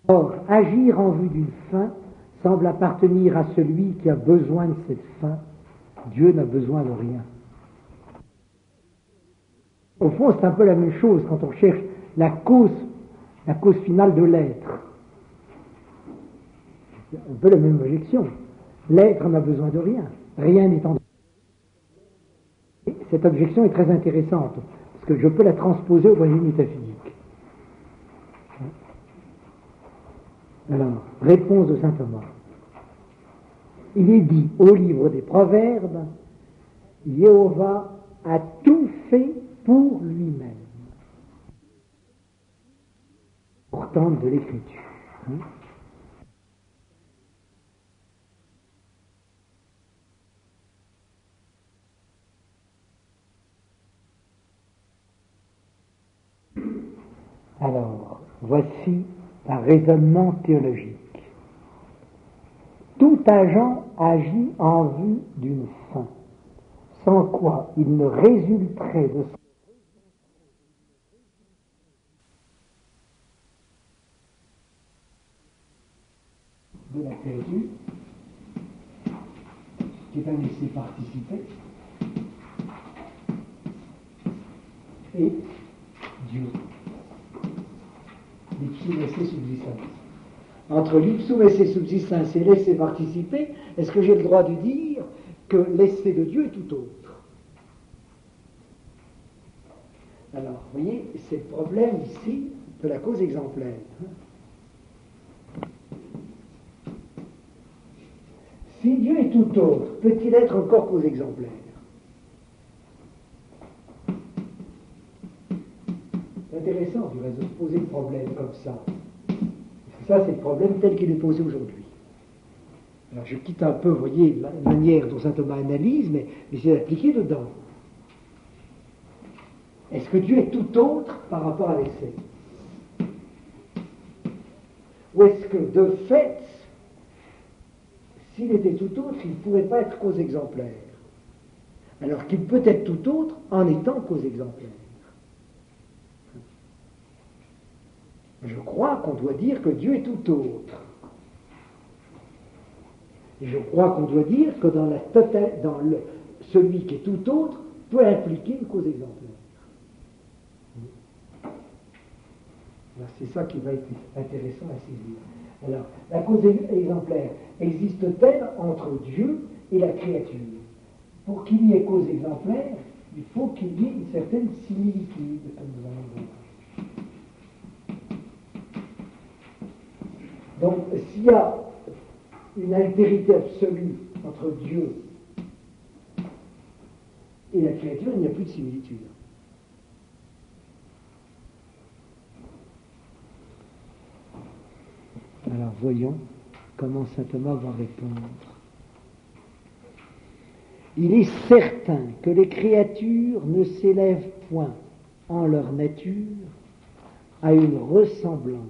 Or, agir en vue d'une fin semble appartenir à celui qui a besoin de cette fin. Dieu n'a besoin de rien. Au fond, c'est un peu la même chose quand on cherche la cause finale de l'être. C'est un peu la même objection. L'être n'a besoin de rien. Rien n'étant. Cette objection est très intéressante, parce que je peux la transposer au point de vue métaphysique. Alors, réponse de saint Thomas. Il est dit au livre des Proverbes, Jéhovah a tout fait pour lui-même. Pourtant de l'écriture. Alors, voici un raisonnement théologique. Tout agent agit en vue d'une fin, sans quoi il ne résulterait de la créature, qui est un laisser participer, et Dieu. L'ipsum esse subsistans. Entre l'ipsum esse subsistans et laisser participer, est-ce que j'ai le droit de dire que l'essai de Dieu est tout autre? Alors, vous voyez, c'est le problème ici de la cause exemplaire. Si Dieu est tout autre, peut-il être encore cause exemplaire? C'est intéressant de poser le problème comme ça. Ça, c'est le problème tel qu'il est posé aujourd'hui. Alors, je quitte un peu, vous voyez, la manière dont saint Thomas analyse, mais c'est appliqué dedans. Est-ce que Dieu est tout autre par rapport à l'essai? Ou est-ce que, de fait, s'il était tout autre, il ne pourrait pas être cause exemplaire? Alors qu'il peut être tout autre en étant cause exemplaire. Je crois qu'on doit dire que Dieu est tout autre. Et je crois qu'on doit dire que celui qui est tout autre peut impliquer une cause exemplaire. Alors, c'est ça qui va être intéressant à saisir. Alors, la cause exemplaire existe-t-elle entre Dieu et la créature? Pour qu'il y ait cause exemplaire, il faut qu'il y ait une certaine similitude, comme nous allons voir. Donc, s'il y a une altérité absolue entre Dieu et la créature, il n'y a plus de similitude. Alors, voyons comment saint Thomas va répondre. Il est certain que les créatures ne s'élèvent point en leur nature à une ressemblance.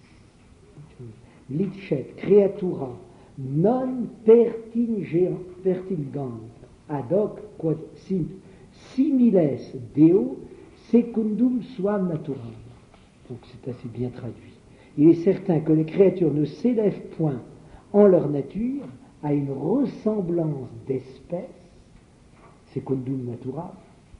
Licet creatura non pertingant ad hoc quod sint similes Deo secundum suam naturam. Donc c'est assez bien traduit. Il est certain que les créatures ne s'élèvent point en leur nature à une ressemblance d'espèce, secundum naturam,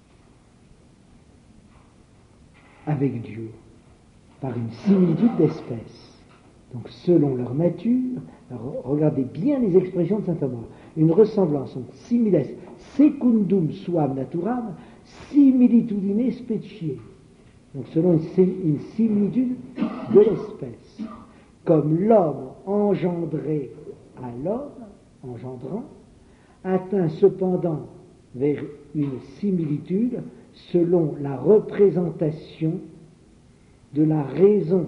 avec Dieu, par une similitude d'espèce. Donc, selon leur nature, regardez bien les expressions de saint Thomas. Une ressemblance, similes, secundum suam naturam, similitudine specie. Donc, selon une similitude de l'espèce. Comme l'homme engendré à l'homme, engendrant, atteint cependant vers une similitude selon la représentation de la raison.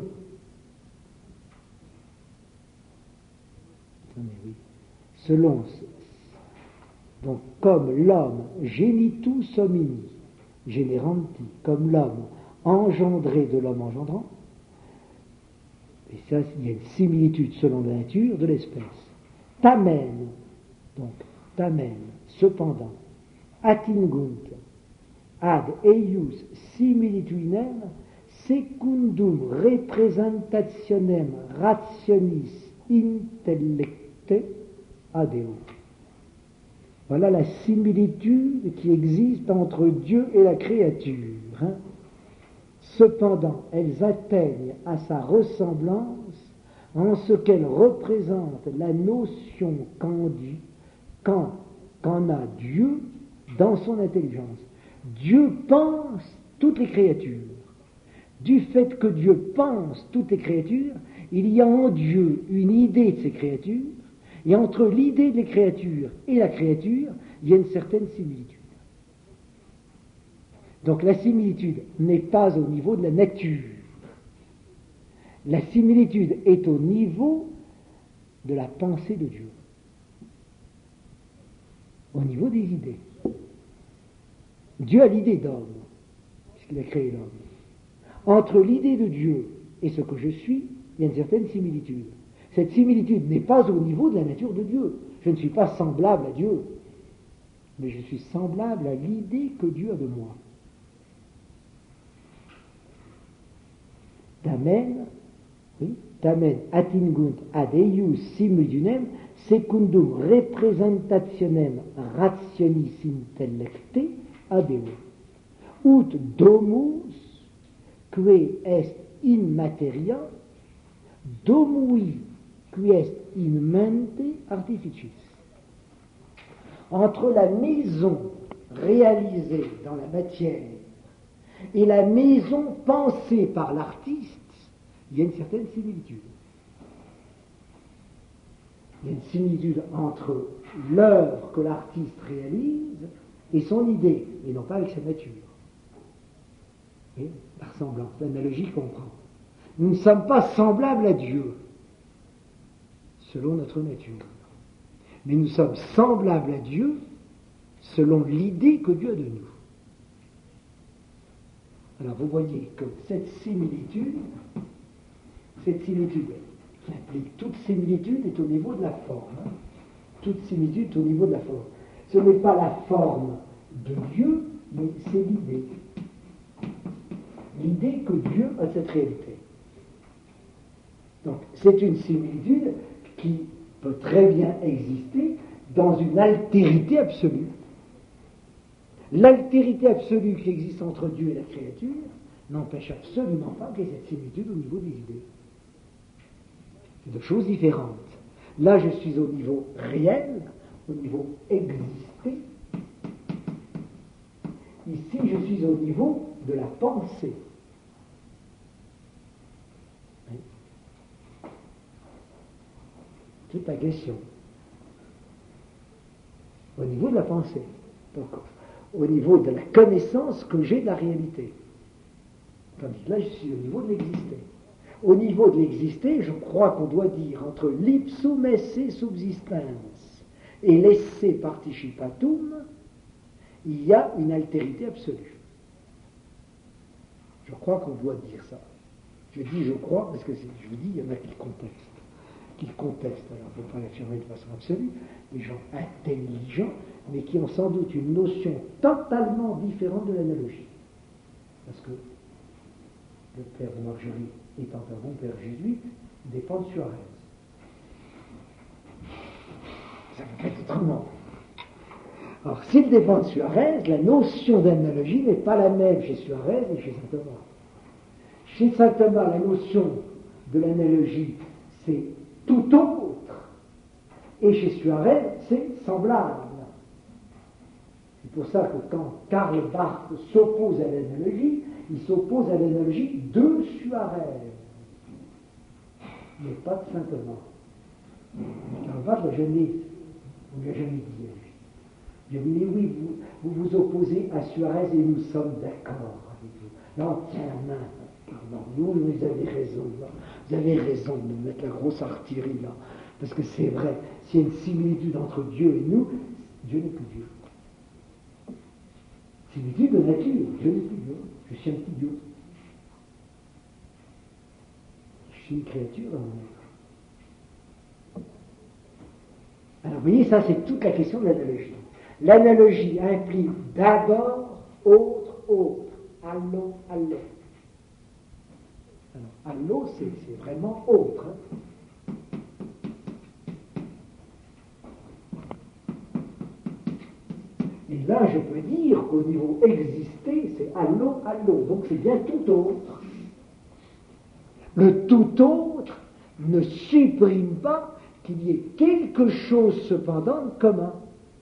Oui. Donc, comme l'homme genitus homini, generanti, comme l'homme engendré de l'homme engendrant, et ça, il y a une similitude selon la nature de l'espèce. Tamen, cependant, attingunt ad eius similituinem secundum representationem rationis intellecte adeo. Voilà la similitude qui existe entre Dieu et la créature. Cependant, elles atteignent à sa ressemblance en ce qu'elles représentent la notion qu'en a Dieu dans son intelligence. Dieu pense toutes les créatures. Du fait que Dieu pense toutes les créatures, il y a en Dieu une idée de ces créatures, et entre l'idée des créatures et la créature, il y a une certaine similitude. Donc la similitude n'est pas au niveau de la nature. La similitude est au niveau de la pensée de Dieu, au niveau des idées. Dieu a l'idée d'homme, puisqu'il a créé l'homme. Entre l'idée de Dieu et ce que je suis, il y a une certaine similitude. Cette similitude n'est pas au niveau de la nature de Dieu. Je ne suis pas semblable à Dieu, mais je suis semblable à l'idée que Dieu a de moi. Tamen attingunt ad eius similitunem secundum representationem rationis intellecte adeo. Ut domus que est in materia, domui que est in mente artificis. Entre la maison réalisée dans la matière et la maison pensée par l'artiste, il y a une certaine similitude. Il y a une similitude entre l'œuvre que l'artiste réalise et son idée, et non pas avec sa nature. Et la ressemblance, l'analogie comprend. Nous ne sommes pas semblables à Dieu, selon notre nature. Mais nous sommes semblables à Dieu selon l'idée que Dieu a de nous. Alors vous voyez que cette similitude qui implique toute similitude est au niveau de la forme. Toute similitude est au niveau de la forme. Ce n'est pas la forme de Dieu, mais c'est l'idée. L'idée que Dieu a cette réalité. Donc c'est une similitude qui peut très bien exister dans une altérité absolue. L'altérité absolue qui existe entre Dieu et la créature n'empêche absolument pas qu'il y ait cette similitude au niveau des idées. C'est deux choses différentes. Là, je suis au niveau réel, au niveau existé. Ici, je suis au niveau de la pensée. Toute la question. Au niveau de la pensée. Donc, au niveau de la connaissance que j'ai de la réalité. Tandis que là, je suis au niveau de l'existé. Au niveau de l'existé, je crois qu'on doit dire entre l'ipsum esse subsistens et l'esse participatum, il y a une altérité absolue. Je crois qu'on doit dire ça. Je dis je crois parce que je vous dis, il y en a qui contestent. Alors, il ne faut pas l'affirmer de façon absolue, des gens intelligents, mais qui ont sans doute une notion totalement différente de l'analogie. Parce que le père de Marjorie étant un bon père jésuite, dépend de Suarez. Ça peut être autrement. Alors, s'il dépend de Suarez, la notion d'analogie n'est pas la même chez Suarez et chez saint Thomas. Chez saint Thomas, la notion de l'analogie, c'est tout autre. Et chez Suarez, c'est semblable. C'est pour ça que quand Karl Barth s'oppose à l'analogie, il s'oppose à l'analogie de Suarez, mais pas de saint Thomas. Karl Barth l'a jamais dit. On ne l'a jamais dit à lui. Il a dit, mais oui, vous vous opposez à Suarez et nous sommes d'accord avec vous. Là, on tient la main. Pardon, vous avez raison. Là. Vous avez raison de nous mettre la grosse artillerie là. Parce que c'est vrai, s'il y a une similitude entre Dieu et nous, Dieu n'est plus Dieu. Similitude de nature, Dieu n'est plus Dieu. Je suis un petit Dieu. Je suis une créature dans mon être. Alors vous voyez, ça c'est toute la question de l'analogie. L'analogie implique d'abord autre, allo. Alors, allo, c'est vraiment autre. Et là, je peux dire qu'au niveau existé, c'est allo, allo. Donc c'est bien tout autre. Le tout autre ne supprime pas qu'il y ait quelque chose cependant de commun.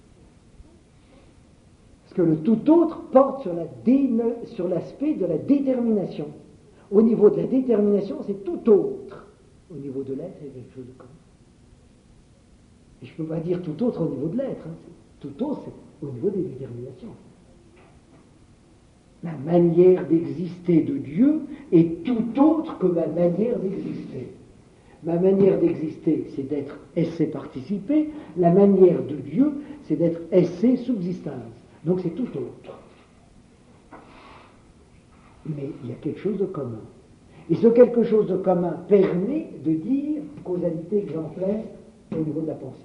Parce que le tout autre porte sur l'aspect de la détermination. Au niveau de la détermination, c'est tout autre. Au niveau de l'être, il y a quelque chose de commun. Et je ne peux pas dire tout autre au niveau de l'être. Tout autre, c'est au niveau des déterminations. La manière d'exister de Dieu est tout autre que ma manière d'exister. Ma manière d'exister, c'est d'être esse participé. La manière de Dieu, c'est d'être esse subsistance. Donc c'est tout autre. Mais il y a quelque chose de commun. Et ce quelque chose de commun permet de dire causalité exemplaire au niveau de la pensée.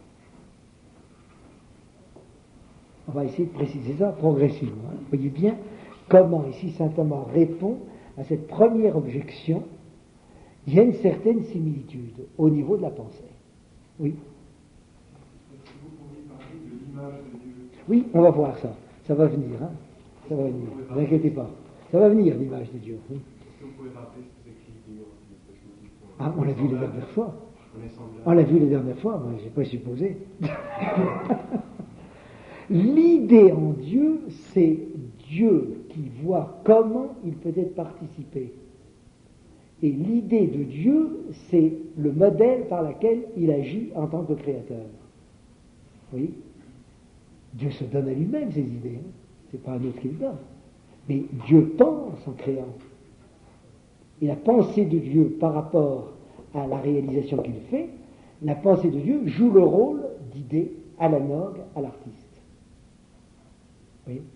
On va essayer de préciser ça progressivement. Vous voyez bien comment ici saint Thomas répond à cette première objection. Il y a une certaine similitude au niveau de la pensée. Oui. Est-ce que vous pourriez parler de l'image de Dieu? Oui, on va voir ça. Ça va venir. Hein. Ça va venir. Ne vous inquiétez pas. Ça va venir, l'image de Dieu. Oui. Est-ce que vous pouvez rappeler ce que c'est que l'idée? Ah, on l'a vu la dernière fois. On l'a vu la dernière fois, moi, j'ai pas supposé. L'idée en Dieu, c'est Dieu qui voit comment il peut être participé. Et l'idée de Dieu, c'est le modèle par lequel il agit en tant que créateur. Oui. Dieu se donne à lui-même ses idées. Hein. C'est pas un autre qui le donne. Mais Dieu pense en créant. Et la pensée de Dieu par rapport à la réalisation qu'il fait, la pensée de Dieu joue le rôle d'idée analogue à l'artiste. Oui.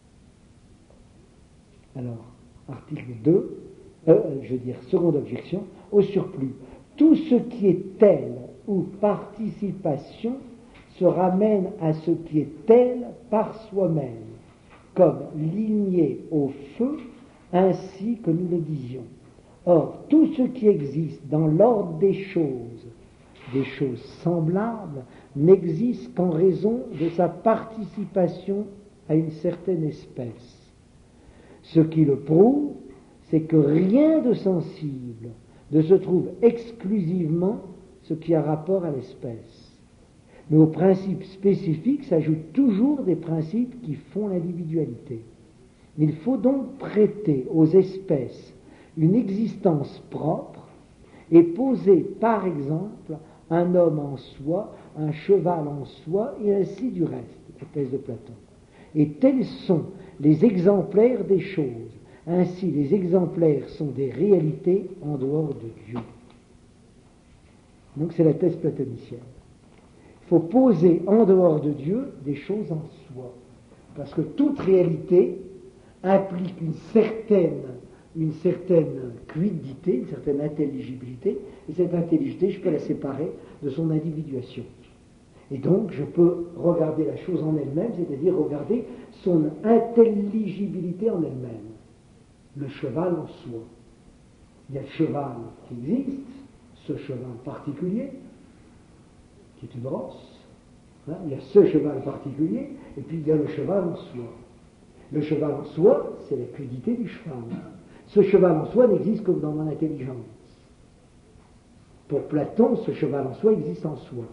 Alors, article 2, seconde objection, au surplus, tout ce qui est tel ou participation se ramène à ce qui est tel par soi-même, comme ligné au feu, ainsi que nous le disions. Or, tout ce qui existe dans l'ordre des choses semblables, n'existe qu'en raison de sa participation à une certaine espèce. Ce qui le prouve, c'est que rien de sensible ne se trouve exclusivement ce qui a rapport à l'espèce. Mais aux principes spécifiques s'ajoutent toujours des principes qui font l'individualité. Il faut donc prêter aux espèces une existence propre et poser, par exemple, un homme en soi, un cheval en soi, et ainsi du reste, la thèse de Platon. Et tels sont les exemplaires des choses. Ainsi, les exemplaires sont des réalités en dehors de Dieu. Donc c'est la thèse platonicienne. Il faut poser en dehors de Dieu des choses en soi. Parce que toute réalité implique une certaine fluidité, une certaine intelligibilité, et cette intelligibilité, je peux la séparer de son individuation. Et donc, je peux regarder la chose en elle-même, c'est-à-dire regarder son intelligibilité en elle-même. Le cheval en soi. Il y a le cheval qui existe, ce cheval particulier, qui est une rosse. Hein, il y a ce cheval particulier, et puis il y a le cheval en soi. Le cheval en soi, c'est la fluidité du cheval. Ce cheval en soi n'existe que dans mon intelligence. Pour Platon, ce cheval en soi existe en soi.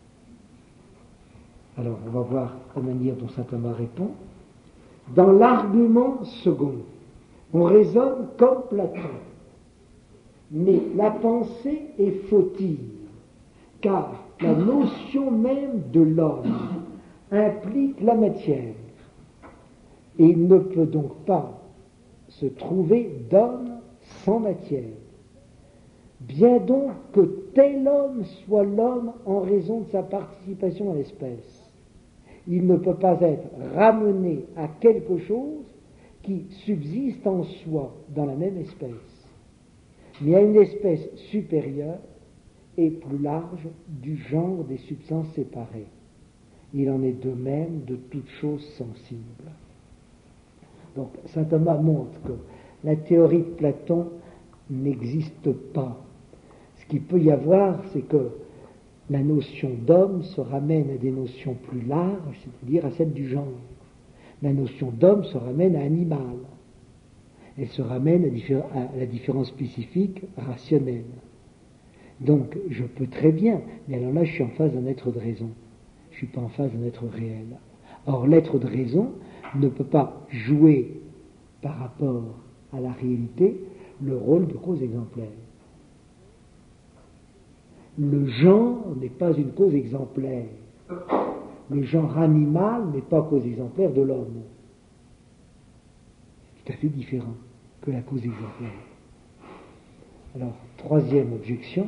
Alors, on va voir la manière dont saint Thomas répond. Dans l'argument second, on raisonne comme Platon. Mais la pensée est fautive, car la notion même de l'homme implique la matière. Et il ne peut donc pas se trouver d'homme sans matière. Bien donc que tel homme soit l'homme en raison de sa participation à l'espèce. Il ne peut pas être ramené à quelque chose qui subsiste en soi dans la même espèce, mais à une espèce supérieure et plus large du genre des substances séparées. Il en est de même de toute chose sensible. Donc, saint Thomas montre que la théorie de Platon n'existe pas. Ce qu'il peut y avoir, c'est que la notion d'homme se ramène à des notions plus larges, c'est-à-dire à celle du genre. La notion d'homme se ramène à animal. Elle se ramène à la différence spécifique rationnelle. Donc, je peux très bien, mais alors là, je suis en face d'un être de raison. Je ne suis pas en face d'un être réel. Or, l'être de raison ne peut pas jouer par rapport à la réalité le rôle de cause exemplaire. Le genre n'est pas une cause exemplaire. Le genre animal n'est pas cause exemplaire de l'homme. C'est tout à fait différent que la cause exemplaire. Alors, troisième objection.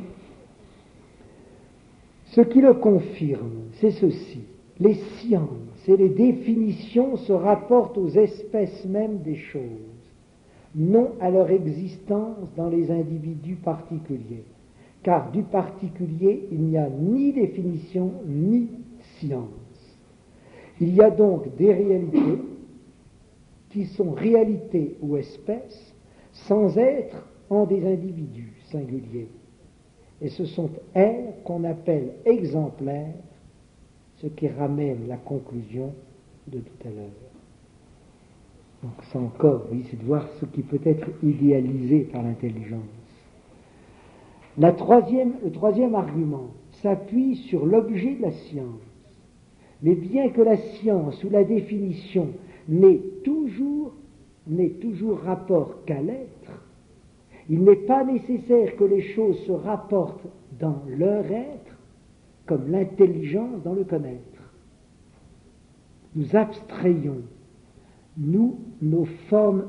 Ce qui le confirme, c'est ceci. Les sciences et les définitions se rapportent aux espèces mêmes des choses, non à leur existence dans les individus particuliers. Car du particulier, il n'y a ni définition ni science. Il y a donc des réalités qui sont réalités ou espèces sans être en des individus singuliers. Et ce sont elles qu'on appelle exemplaires, ce qui ramène la conclusion de tout à l'heure. Donc ça encore, oui, c'est de voir ce qui peut être idéalisé par l'intelligence. Le troisième argument s'appuie sur l'objet de la science. Mais bien que la science ou la définition n'ait toujours rapport qu'à l'être, il n'est pas nécessaire que les choses se rapportent dans leur être comme l'intelligence dans le connaître. Nous abstrayons, nos formes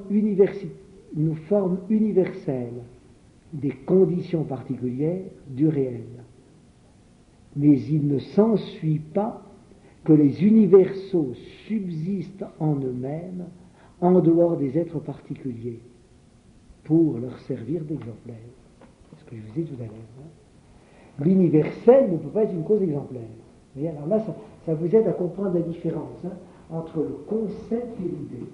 universelles des conditions particulières du réel. Mais il ne s'ensuit pas que les universaux subsistent en eux-mêmes en dehors des êtres particuliers pour leur servir d'exemplaire. C'est ce que je vous disais tout à l'heure. L'universel ne peut pas être une cause exemplaire. Et alors là, ça vous aide à comprendre la différence entre le concept et l'idée.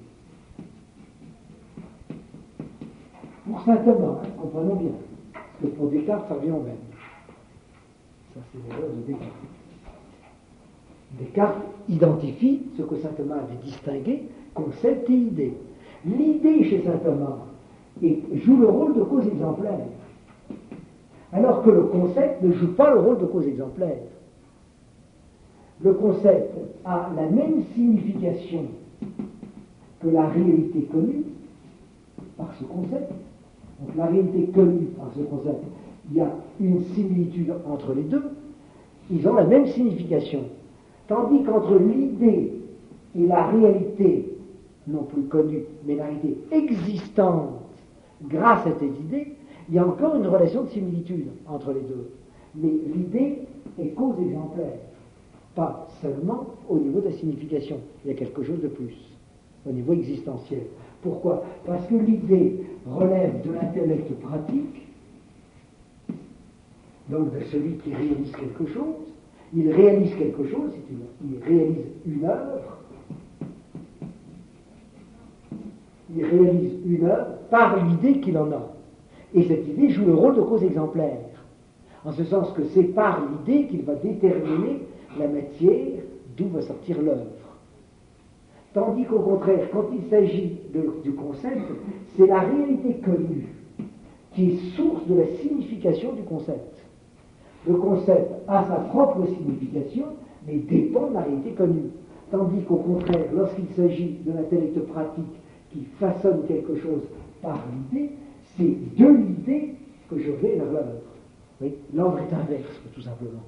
Pour saint Thomas, comprenons bien, parce que pour Descartes, ça revient au même. Ça, c'est l'erreur de Descartes. Descartes identifie ce que saint Thomas avait distingué, concept et idée. L'idée chez saint Thomas joue le rôle de cause exemplaire, alors que le concept ne joue pas le rôle de cause exemplaire. Le concept a la même signification que la réalité connue par ce concept. Donc la réalité connue par ce concept, il y a une similitude entre les deux, ils ont la même signification. Tandis qu'entre l'idée et la réalité, non plus connue, mais la réalité existante grâce à cette idée, il y a encore une relation de similitude entre les deux. Mais l'idée est cause exemplaire, pas seulement au niveau de la signification, il y a quelque chose de plus, au niveau existentiel. Pourquoi ? Parce que l'idée relève de l'intellect pratique, donc de celui qui réalise quelque chose. Il réalise quelque chose, il réalise une œuvre. Il réalise une œuvre par l'idée qu'il en a. Et cette idée joue le rôle de cause exemplaire, en ce sens que c'est par l'idée qu'il va déterminer la matière d'où va sortir l'œuvre. Tandis qu'au contraire, quand il s'agit du concept, c'est la réalité connue qui est source de la signification du concept. Le concept a sa propre signification, mais dépend de la réalité connue. Tandis qu'au contraire, lorsqu'il s'agit de l'intellect pratique qui façonne quelque chose par l'idée, c'est de l'idée que je vais vers l'œuvre. Oui, l'ordre est inverse, tout simplement.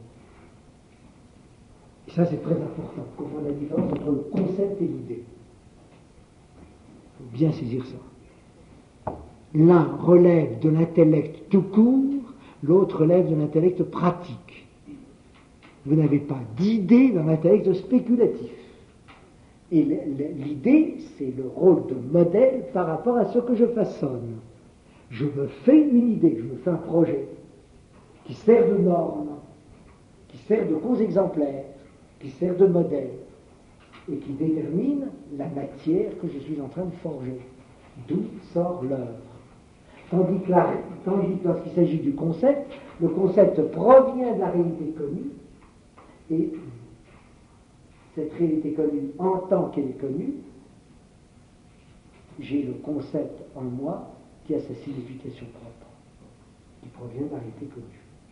Et ça, c'est très important, pour comprendre la différence entre le concept et l'idée. Il faut bien saisir ça. L'un relève de l'intellect tout court, l'autre relève de l'intellect pratique. Vous n'avez pas d'idée dans l'intellect spéculatif. Et l'idée, c'est le rôle de modèle par rapport à ce que je façonne. Je me fais une idée, je me fais un projet qui sert de norme, qui sert de cause exemplaire, qui sert de modèle et qui détermine la matière que je suis en train de forger, d'où sort l'œuvre. Tandis que lorsqu'il s'agit du concept, le concept provient de la réalité connue, et cette réalité connue, en tant qu'elle est connue, j'ai le concept en moi qui a sa signification propre, qui provient de la réalité connue.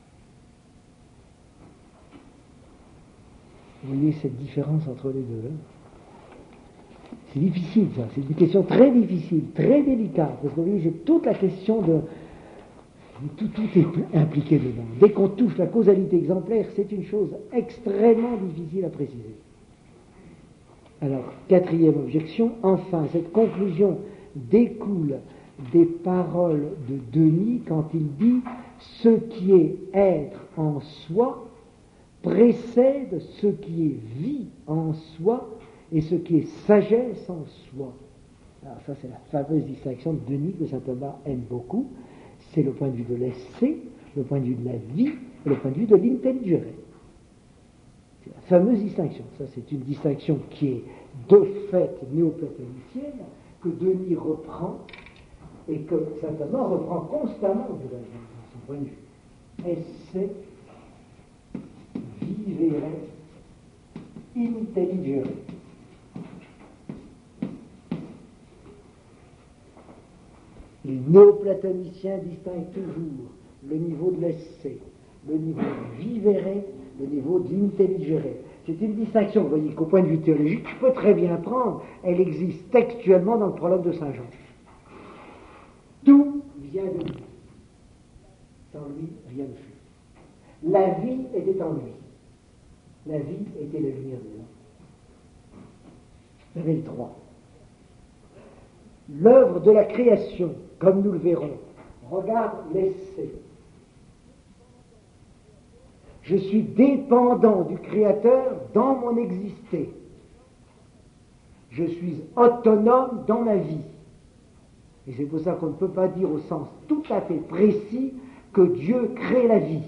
Vous voyez cette différence entre les deux, hein? C'est difficile, ça. C'est une question très difficile, très délicate, parce que vous voyez, j'ai toute la question de... Tout est impliqué dedans. Dès qu'on touche la causalité exemplaire, c'est une chose extrêmement difficile à préciser. Alors, quatrième objection, enfin, cette conclusion découle des paroles de Denis quand il dit « ce qui est être en soi précède ce qui est vie en soi et ce qui est sagesse en soi ». Alors ça, c'est la fameuse distinction de Denis que saint Thomas aime beaucoup. C'est le point de vue de l'essai, le point de vue de la vie et le point de vue de l'intelligere. C'est la fameuse distinction. Ça, c'est une distinction qui est de fait néoplatonicienne, que Denis reprend et que saint Thomas reprend constamment dans son point de vue. Esse vivere intelligere. Les néoplatoniciens distinguent toujours le niveau de l'essai, le niveau du vivere, le niveau de l'intelligere. C'est une distinction, vous voyez, qu'au point de vue théologique, je peux très bien prendre, elle existe textuellement dans le prologue de Saint Jean. Tout vient de lui. Sans lui, rien ne fut. La vie était en lui. La vie était la lumière de l'homme. Réveil 3. L'œuvre de la création, comme nous le verrons, regarde l'essai. Je suis dépendant du Créateur dans mon exister. Je suis autonome dans ma vie. Et c'est pour ça qu'on ne peut pas dire au sens tout à fait précis que Dieu crée la vie.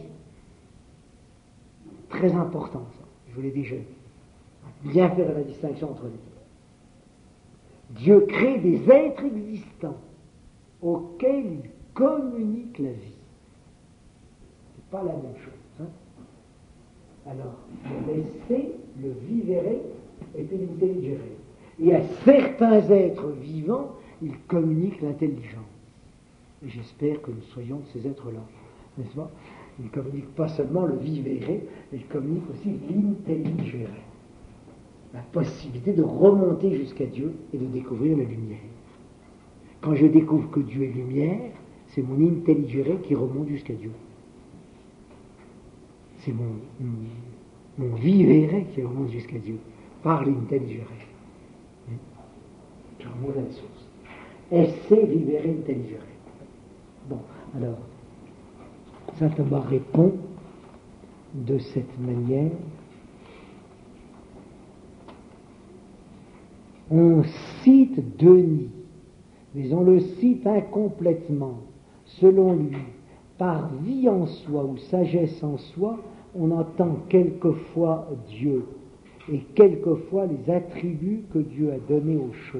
Très important ça, je vous l'ai déjà dit. Bien faire la distinction entre les deux. Dieu crée des êtres existants auxquels il communique la vie. C'est pas la même chose. Hein? Alors, l'essai, le vivere, était l'intelligere. Et à certains êtres vivants, il communique l'intelligence. Et j'espère que nous soyons de ces êtres-là. N'est-ce pas? Il ne communique pas seulement le vivere, mais il communique aussi l'intelligere. La possibilité de remonter jusqu'à Dieu et de découvrir la lumière. Quand je découvre que Dieu est lumière, c'est mon intelligere qui remonte jusqu'à Dieu. C'est mon vivere qui remonte jusqu'à Dieu, par l'intelligere. Je remonte à la source. Esse vivere intelligere. Bon, alors, saint Thomas répond de cette manière. On cite Denis, mais on le cite incomplètement. Selon lui, par vie en soi ou sagesse en soi, on entend quelquefois Dieu et quelquefois les attributs que Dieu a donnés aux choses.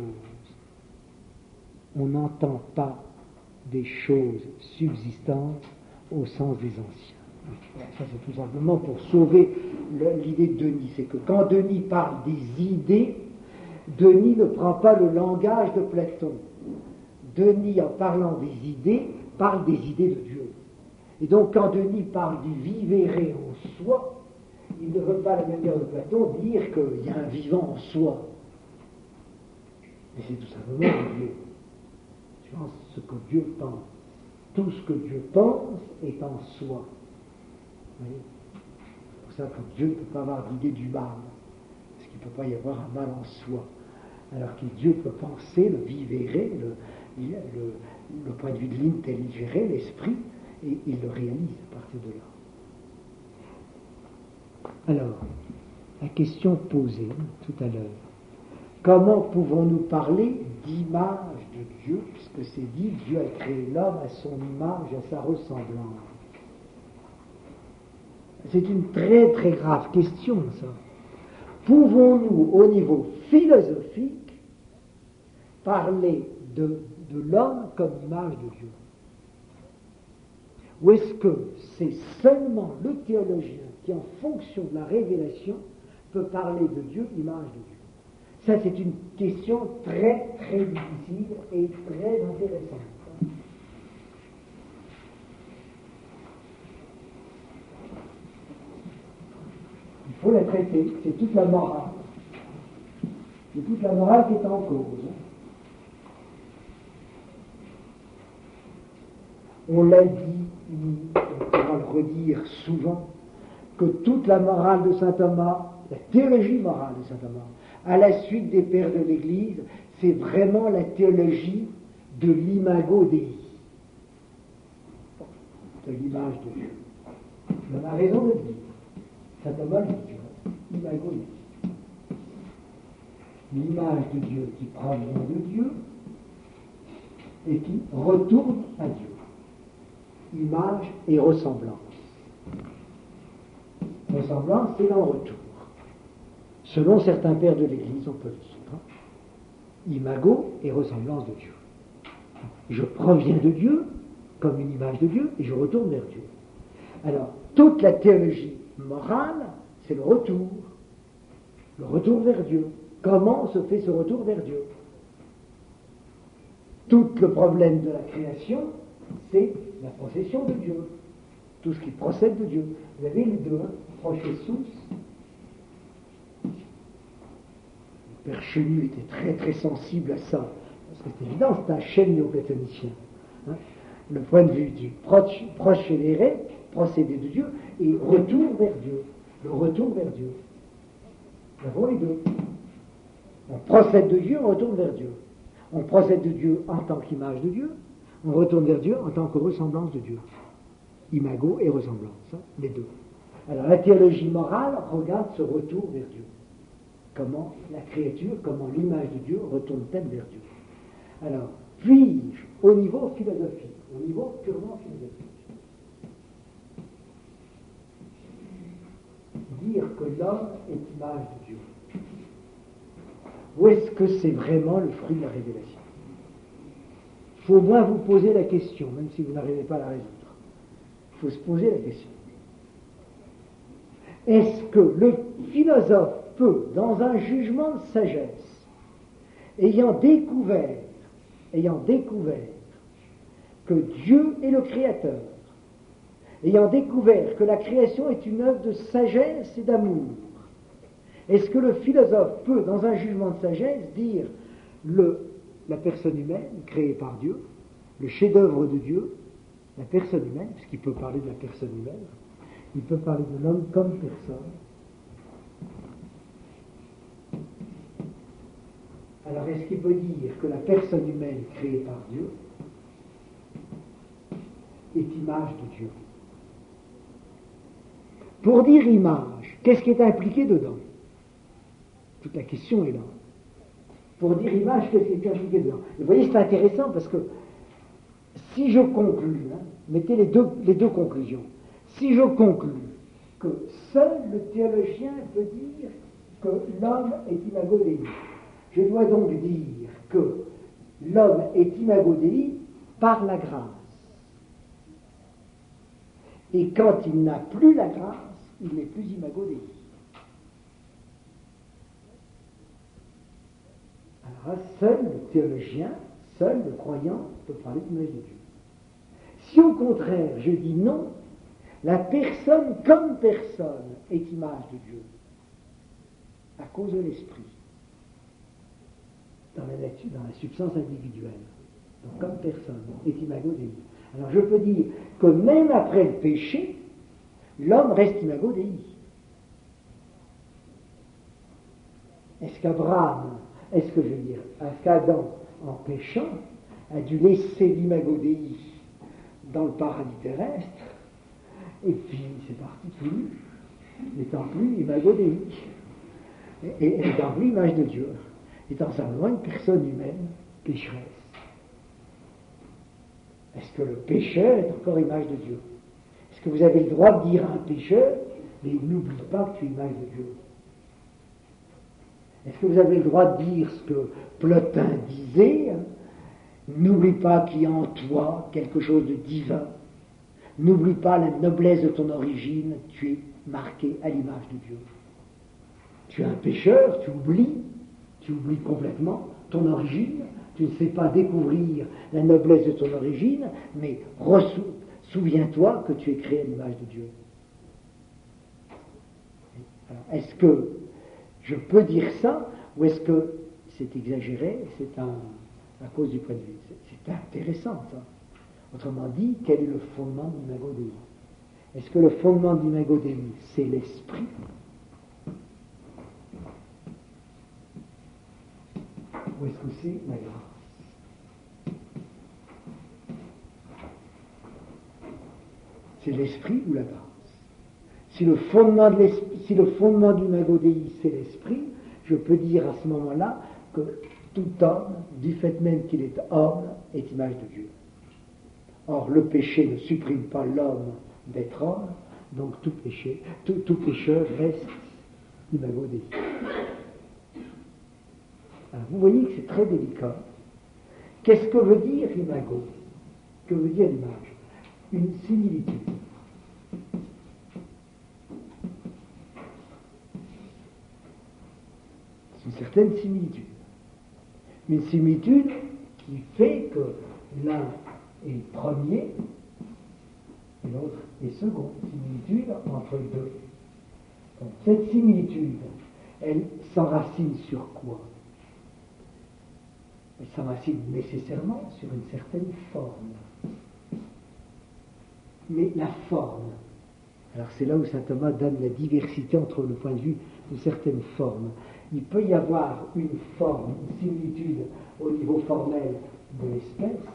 On n'entend pas des choses subsistantes au sens des anciens. Ça, c'est tout simplement pour sauver l'idée de Denis. C'est que quand Denis parle des idées, Denis ne prend pas le langage de Platon. Denis, en parlant des idées, parle des idées de Dieu. Et donc, quand Denis parle du vivere en soi, il ne veut pas, à la manière de Platon, dire qu'il y a un vivant en soi. Mais c'est tout simplement Dieu. Tu penses ce que Dieu pense. Tout ce que Dieu pense est en soi. Vous voyez ? C'est pour ça que Dieu ne peut pas avoir l'idée du mal. Parce qu'il ne peut pas y avoir un mal en soi. Alors que Dieu peut penser le vivere, le point de vue de l'intelligere, l'esprit, et il le réalise à partir de là. Alors, la question posée tout à l'heure, comment pouvons-nous parler d'image de Dieu, puisque c'est dit, Dieu a créé l'homme à son image, à sa ressemblance. C'est une très très grave question, ça. Pouvons-nous, au niveau philosophique, parler de l'homme comme image de Dieu? Ou est-ce que c'est seulement le théologien qui, en fonction de la révélation, peut parler de Dieu, image de Dieu? Ça, c'est une question très, très difficile et très intéressante. Il faut la traiter, c'est toute la morale. C'est toute la morale qui est en cause. On l'a dit, on pourra le redire souvent, que toute la morale de saint Thomas, la théologie morale de saint Thomas, à la suite des pères de l'Église, c'est vraiment la théologie de l'imago Dei, de l'image de Dieu. On a raison de le dire. Saint Thomas le dit, imago Dei. L'image de Dieu qui provient de Dieu et qui retourne à Dieu. Image et ressemblance. Ressemblance, c'est dans le retour. Selon certains pères de l'Église, on peut le dire. Imago et ressemblance de Dieu. Je proviens de Dieu, comme une image de Dieu, et je retourne vers Dieu. Alors, toute la théologie morale, c'est le retour. Le retour vers Dieu. Comment se fait ce retour vers Dieu? Tout le problème de la création, c'est la procession de Dieu. Tout ce qui procède de Dieu. Vous avez les deux, processus. Le père Chenu était très très sensible à ça. Parce que c'est évident, c'est un chef néoplatonicien. Le point de vue du procédé de Dieu, et retour vers Dieu. Le retour vers Dieu. Nous avons les deux. On procède de Dieu, on retourne vers Dieu. On procède de Dieu en tant qu'image de Dieu, on retourne vers Dieu en tant que ressemblance de Dieu. Imago et ressemblance, les deux. Alors la théologie morale regarde ce retour vers Dieu. Comment la créature, comment l'image de Dieu retourne-t-elle vers Dieu? Alors, puis-je, au niveau philosophique, au niveau purement philosophique, dire que l'homme est image de Dieu? Ou est-ce que c'est vraiment le fruit de la révélation? Il faut au moins vous poser la question, même si vous n'arrivez pas à la résoudre. Il faut se poser la question. Est-ce que le philosophe peut, dans un jugement de sagesse, ayant découvert que Dieu est le Créateur, ayant découvert que la création est une œuvre de sagesse et d'amour, est-ce que le philosophe peut, dans un jugement de sagesse, dire la personne humaine créée par Dieu, le chef-d'œuvre de Dieu, la personne humaine, puisqu'il peut parler de la personne humaine, il peut parler de l'homme comme personne. Alors est-ce qu'il peut dire que la personne humaine créée par Dieu est image de Dieu? Pour dire image, qu'est-ce qui est impliqué dedans? Toute la question est là. Pour dire image, qu'est-ce qui est impliqué dedans? Et vous voyez, c'est intéressant parce que si je conclus, mettez les deux conclusions. Si je conclus que seul le théologien peut dire que l'homme est imago Dei, je dois donc dire que l'homme est imago Dei par la grâce. Et quand il n'a plus la grâce, il n'est plus imago Dei. Alors, seul le théologien, seul le croyant peut parler d'image de Dieu. Si au contraire je dis non, la personne comme personne est image de Dieu, à cause de l'esprit, dans la substance individuelle. Donc comme personne est imago Dei. Alors je peux dire que même après le péché, l'homme reste imago Dei. Est-ce qu'Adam, en péchant, a dû laisser l'imago Dei dans le paradis terrestre, et puis c'est parti tout nu, n'étant plus imago Dei, et n'étant plus image de Dieu, étant simplement une personne humaine pécheresse. Est-ce que le pécheur est encore image de Dieu? Est-ce que vous avez le droit de dire à un pécheur, mais n'oublie pas que tu es image de Dieu? Est-ce que vous avez le droit de dire ce que Plotin disait, n'oublie pas qu'il y a en toi quelque chose de divin? N'oublie pas la noblesse de ton origine, tu es marqué à l'image de Dieu. Tu es un pécheur, tu oublies complètement ton origine, tu ne sais pas découvrir la noblesse de ton origine, mais souviens-toi que tu es créé à l'image de Dieu. Alors, est-ce que je peux dire ça, ou est-ce que c'est exagéré, c'est à cause du point de vue? C'est intéressant, ça. Autrement dit, quel est le fondement de l'imago Dei? Est-ce que le fondement de l'imago Dei, c'est l'esprit? Ou est-ce que c'est la grâce? C'est l'esprit ou la grâce? Si le fondement de l'imago Dei, c'est l'esprit, je peux dire à ce moment-là que tout homme, du fait même qu'il est homme, est image de Dieu. Or, le péché ne supprime pas l'homme d'être homme, donc tout pécheur reste imago Dei. Alors, vous voyez que c'est très délicat. Qu'est-ce que veut dire imago? Que veut dire l'image? Une similitude. C'est une certaine similitude. Une similitude qui fait que l'un est premier et l'autre est second. Similitude entre les deux. Donc, cette similitude, elle s'enracine sur quoi? Elle s'enracine nécessairement sur une certaine forme. Mais la forme, alors c'est là où saint Thomas donne la diversité entre le point de vue de certaines formes. Il peut y avoir une forme, une similitude au niveau formel de l'espèce,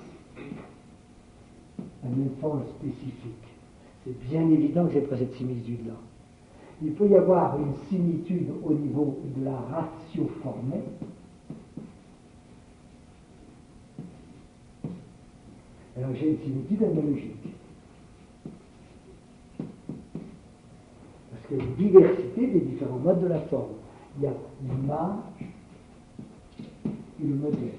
à une forme spécifique. C'est bien évident que ce n'est pas cette similitude-là. Il peut y avoir une similitude au niveau de la ratio formelle. Alors j'ai une similitude analogique. Parce qu'il y a une diversité des différents modes de la forme. Il y a l'image et le modèle.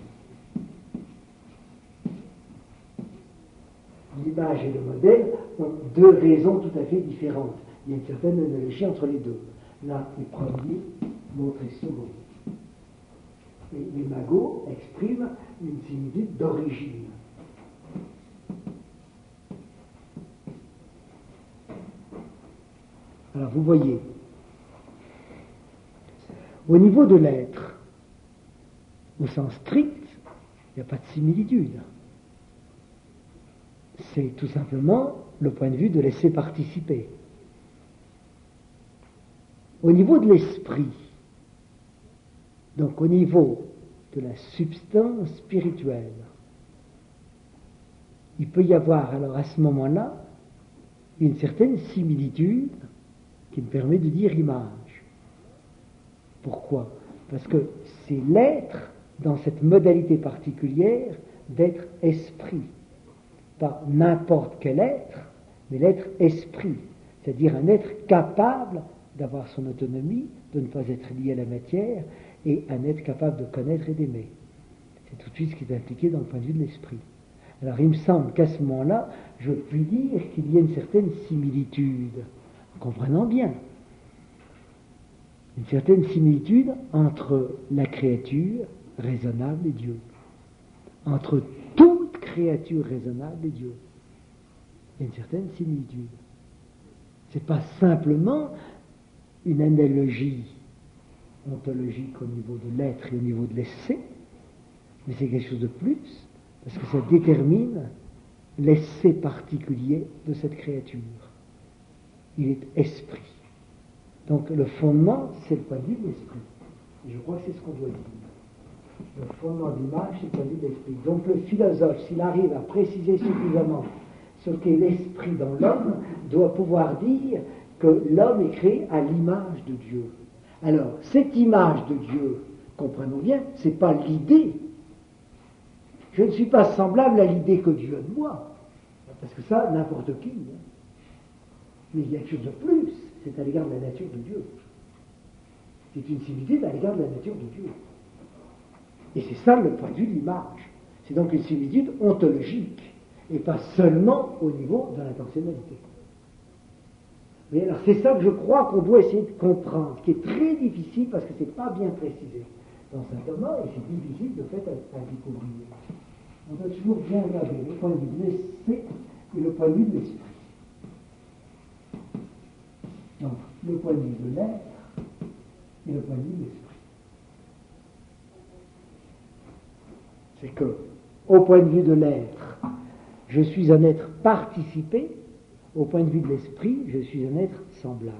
L'image et le modèle ont deux raisons tout à fait différentes. Il y a une certaine analogie entre les deux. L'un est premier, l'autre est second. Et l'imago exprime une similitude d'origine. Alors vous voyez, au niveau de l'être, au sens strict, il n'y a pas de similitude. C'est tout simplement le point de vue de laisser participer. Au niveau de l'esprit, donc au niveau de la substance spirituelle, il peut y avoir alors à ce moment-là une certaine similitude qui me permet de dire image. Pourquoi? Parce que c'est l'être dans cette modalité particulière d'être esprit. Pas n'importe quel être, mais l'être esprit, c'est-à-dire un être capable d'avoir son autonomie, de ne pas être lié à la matière, et un être capable de connaître et d'aimer. C'est tout de suite ce qui est impliqué dans le point de vue de l'esprit. Alors il me semble qu'à ce moment-là, je puis dire qu'il y a une certaine similitude, comprenant bien, une certaine similitude entre la créature raisonnable et Dieu, entre toute créature raisonnable et Dieu. Il y a une certaine similitude. C'est pas simplement une analogie ontologique au niveau de l'être et au niveau de l'essai, mais c'est quelque chose de plus, parce que ça détermine l'essai particulier de cette créature. Il est esprit. Donc le fondement, c'est le point de vue de l'esprit. Et je crois que c'est ce qu'on doit dire. Le fondement de l'image, c'est le point de vue de l'esprit. Donc le philosophe, s'il arrive à préciser suffisamment ce qu'est l'esprit dans l'homme, doit pouvoir dire que l'homme est créé à l'image de Dieu. Alors, cette image de Dieu, comprenons bien, c'est pas l'idée. Je ne suis pas semblable à l'idée que Dieu a de moi. Parce que ça, n'importe qui. Mais il y a quelque chose de plus, c'est à l'égard de la nature de Dieu. C'est une similitude à l'égard de la nature de Dieu. Et c'est ça le point de vue de l'image. C'est donc une similitude ontologique. et pas seulement au niveau de l'intentionnalité. Mais alors c'est ça que je crois qu'on doit essayer de comprendre, ce qui est très difficile parce que c'est pas bien précisé dans saint Thomas et c'est difficile de fait à découvrir. On doit toujours bien regarder le point de vue de l'esprit et le point de vue de l'esprit. Donc le point de vue de l'être et le point de vue de l'esprit. C'est que, au point de vue de l'être, je suis un être participé, au point de vue de l'esprit, je suis un être semblable.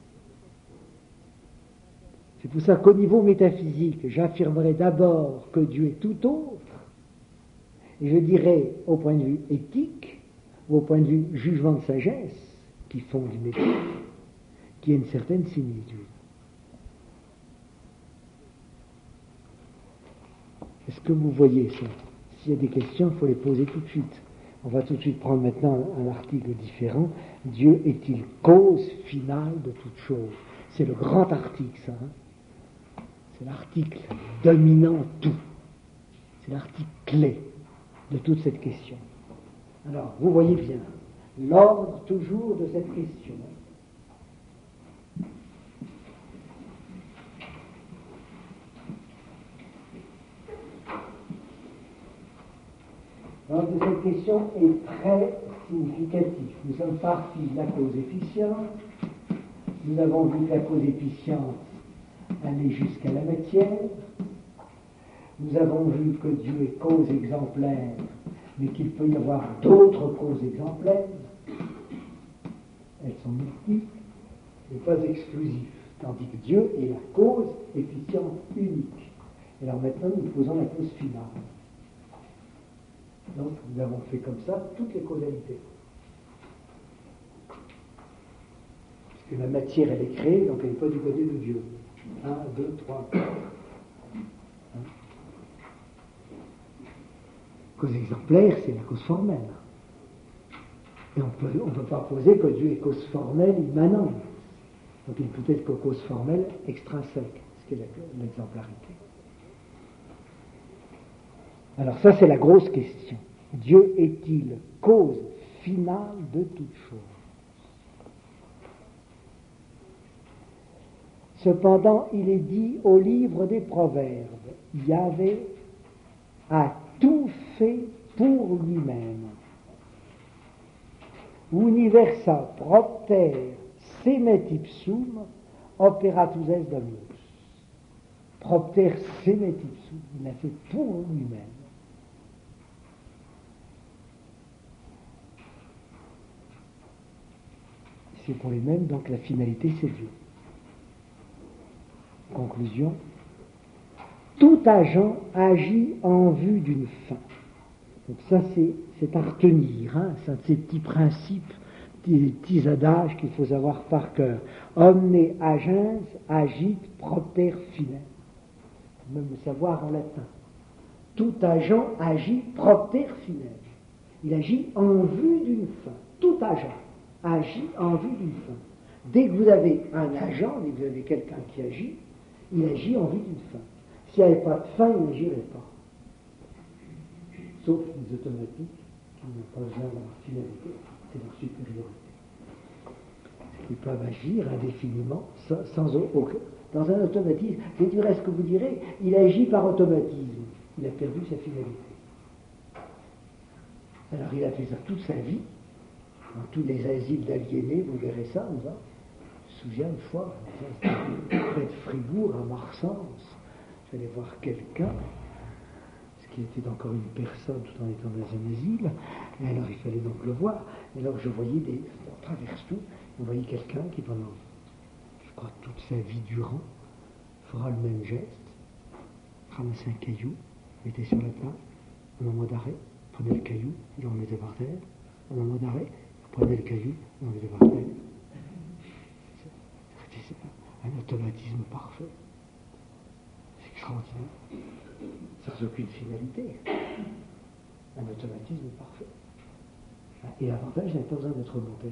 C'est pour ça qu'au niveau métaphysique, j'affirmerai d'abord que Dieu est tout autre, et je dirai au point de vue éthique, ou au point de vue jugement de sagesse, qui fonde une éthique, qu'il y a une certaine similitude. Est-ce que vous voyez ça? S'il y a des questions, il faut les poser tout de suite. On va tout de suite prendre maintenant un article différent. Dieu est-il cause finale de toute chose? C'est le grand article, ça. C'est l'article dominant tout. C'est l'article clé de toute cette question. Alors, vous voyez bien, l'ordre toujours de cette question. L'ordre de cette question est très significatif. Nous sommes partis de la cause efficiente. Nous avons vu que la cause efficiente allait jusqu'à la matière. Nous avons vu que Dieu est cause exemplaire, mais qu'il peut y avoir d'autres causes exemplaires. Elles sont multiples, mais pas exclusives, tandis que Dieu est la cause efficiente unique. Et alors maintenant, nous posons la cause finale. Donc, nous avons fait comme ça toutes les causalités. Puisque la matière, elle est créée, donc elle n'est pas du côté de Dieu. 1, 2, 3, 4. Cause exemplaire, c'est la cause formelle. Et on ne peut pas poser que Dieu est cause formelle immanente. Donc il peut être que cause formelle extrinsèque, ce qui est l'exemplarité. Alors ça, c'est la grosse question. Dieu est-il cause finale de toute chose? Cependant, il est dit au livre des Proverbes, Yahvé a tout fait pour lui-même. Universa propter semet ipsum operatus est dominus. Propter semet ipsum, il l'a fait pour lui-même. C'est pour lui-même, donc la finalité c'est Dieu. Conclusion. Tout agent agit en vue d'une fin. Donc ça, c'est à retenir, ça, ces petits principes, des petits adages qu'il faut savoir par cœur. Omne agens agit propter finem. Même le savoir en latin. Tout agent agit propter finem. Il agit en vue d'une fin. Tout agent agit en vue d'une fin. Dès que vous avez un agent, dès que vous avez quelqu'un qui agit, il agit en vue d'une fin. S'il n'y avait pas de fin, il n'agirait pas. Sauf les automatiques qui n'ont pas besoin de leur finalité, c'est leur supériorité. Ils peuvent agir indéfiniment sans aucun. Dans un automatisme, c'est du reste que vous direz, il agit par automatisme. Il a perdu sa finalité. Alors il a fait ça toute sa vie, dans tous les asiles d'aliénés, vous verrez ça, on va. Je me souviens une fois, près de Fribourg, à Marsens, j'allais voir quelqu'un, ce qui était encore une personne tout en étant dans un asile, et alors il fallait donc le voir, et alors je voyais on traverse tout, on voyait quelqu'un qui pendant, je crois, toute sa vie durant, fera le même geste, ramassait un caillou, mettait sur la table, un moment d'arrêt, prenait le caillou, il en mettait par terre, un moment d'arrêt, prenait le caillou, il en mettait par terre. C'est un automatisme parfait. C'est extraordinaire. Sans aucune finalité. Un automatisme parfait. Et l'avantage, il n'a pas besoin d'être monté.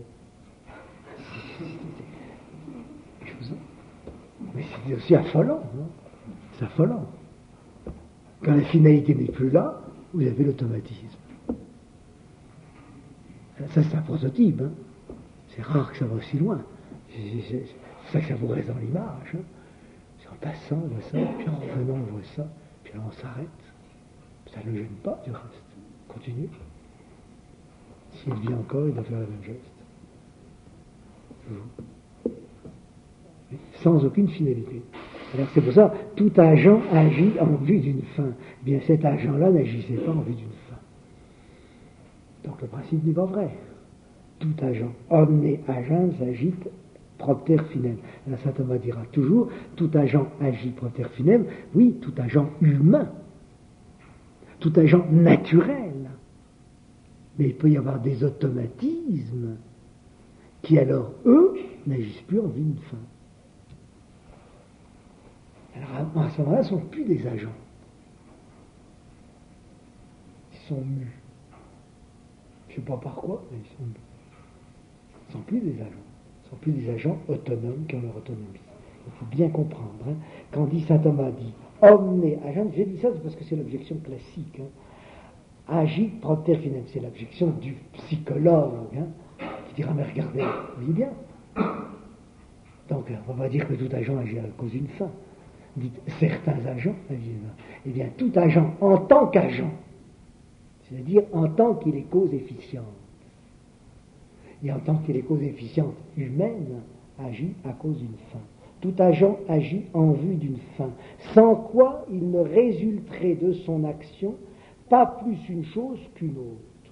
Mais c'est aussi affolant. Non? C'est affolant. Quand la finalité n'est plus là, vous avez l'automatisme. Ça, c'est un prototype. Hein. C'est rare que ça va aussi loin. C'est ça que ça vous reste dans l'image. Hein. C'est en passant, on voit ça, puis en revenant, on voit ça, puis là, on s'arrête. Ça ne le gêne pas, du reste. Continue. S'il vit encore, il doit faire le même geste. Toujours. Sans aucune finalité. Alors c'est pour ça, tout agent agit en vue d'une fin. Bien cet agent-là n'agissait pas en vue d'une fin. Donc le principe n'est pas vrai. Tout agent, omne agens agit propter finem. Alors saint Thomas dira toujours, tout agent agit propter finem. Oui, tout agent humain, tout agent naturel. Mais il peut y avoir des automatismes qui alors, eux, n'agissent plus en vue d'une fin. Alors à ce moment-là, ce ne sont plus des agents. Ils sont mus. Je ne sais pas par quoi, mais ils sont mus. Ils ne sont plus des agents. Ils ne sont plus des agents autonomes qui ont leur autonomie. Il faut bien comprendre. Hein. Quand dit saint Thomas dit omne agent, j'ai dit ça c'est parce que c'est l'objection classique. Hein. Agit propter finem, c'est l'objection du psychologue hein, qui dira mais regardez, vous voyez bien. Donc on va pas dire que tout agent agit à cause d'une fin. Dites certains agents agissent. Eh bien tout agent en tant qu'agent, c'est-à-dire en tant qu'il est cause efficiente. Et en tant qu'il est cause efficiente humaine, agit à cause d'une fin. Tout agent agit en vue d'une fin, sans quoi il ne résulterait de son action pas plus une chose qu'une autre,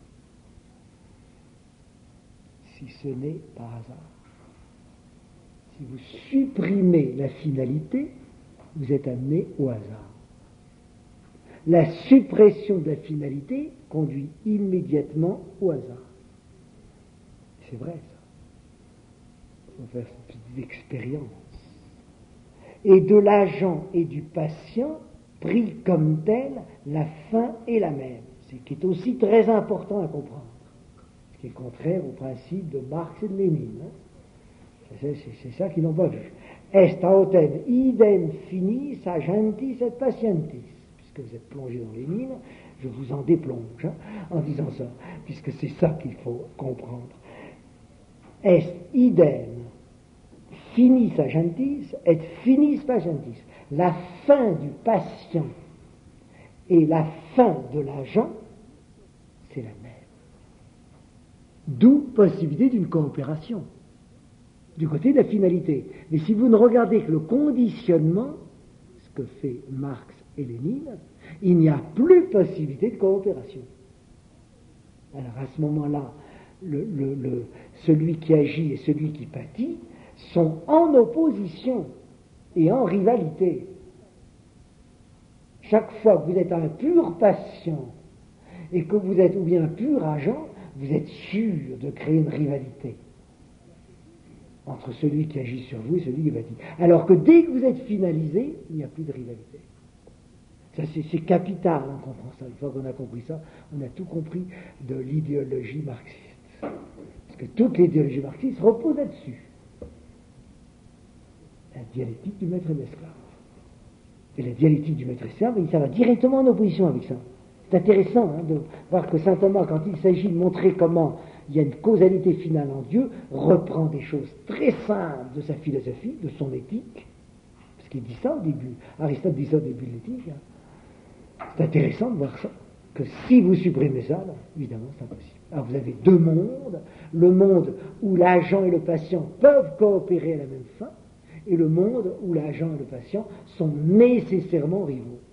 si ce n'est par hasard. Si vous supprimez la finalité, vous êtes amené au hasard. La suppression de la finalité conduit immédiatement au hasard. C'est vrai, ça. Il faut faire cette petite expérience. Et de l'agent et du patient, pris comme tel, la fin est la même. Ce qui est aussi très important à comprendre. Ce qui est contraire au principe de Marx et de Lénine. Hein. C'est ça qu'ils n'ont pas vu. Est autem idem finis agentis et patientis. Puisque vous êtes plongé dans Lénine, je vous en déplonge hein, en disant ça, puisque c'est ça qu'il faut comprendre. Est idem finis agentis et finis patientis. La fin du patient et la fin de l'agent, c'est la même. D'où possibilité d'une coopération du côté de la finalité. Mais si vous ne regardez que le conditionnement, ce que fait Marx et Lénine, il n'y a plus possibilité de coopération. Alors à ce moment-là, celui qui agit et celui qui pâtit sont en opposition et en rivalité. Chaque fois que vous êtes un pur patient et que vous êtes ou bien un pur agent, vous êtes sûr de créer une rivalité entre celui qui agit sur vous et celui qui pâtit. Alors que dès que vous êtes finalisé, il n'y a plus de rivalité. Ça, c'est capital, on comprend ça. Une fois qu'on a compris ça, on a tout compris de l'idéologie marxiste. Parce que toute l'idéologie marxiste repose là-dessus. La dialectique du maître et de l'esclave. Et la dialectique du maître et esclave, ça va directement en opposition avec ça. C'est intéressant hein, de voir que saint Thomas, quand il s'agit de montrer comment il y a une causalité finale en Dieu, reprend des choses très simples de sa philosophie, de son éthique, parce qu'il dit ça au début. Aristote dit ça au début de l'éthique. Hein. C'est intéressant de voir ça, que si vous supprimez ça, là, évidemment, c'est impossible. Alors vous avez deux mondes, le monde où l'agent et le patient peuvent coopérer à la même fin, et le monde où l'agent et le patient sont nécessairement rivaux.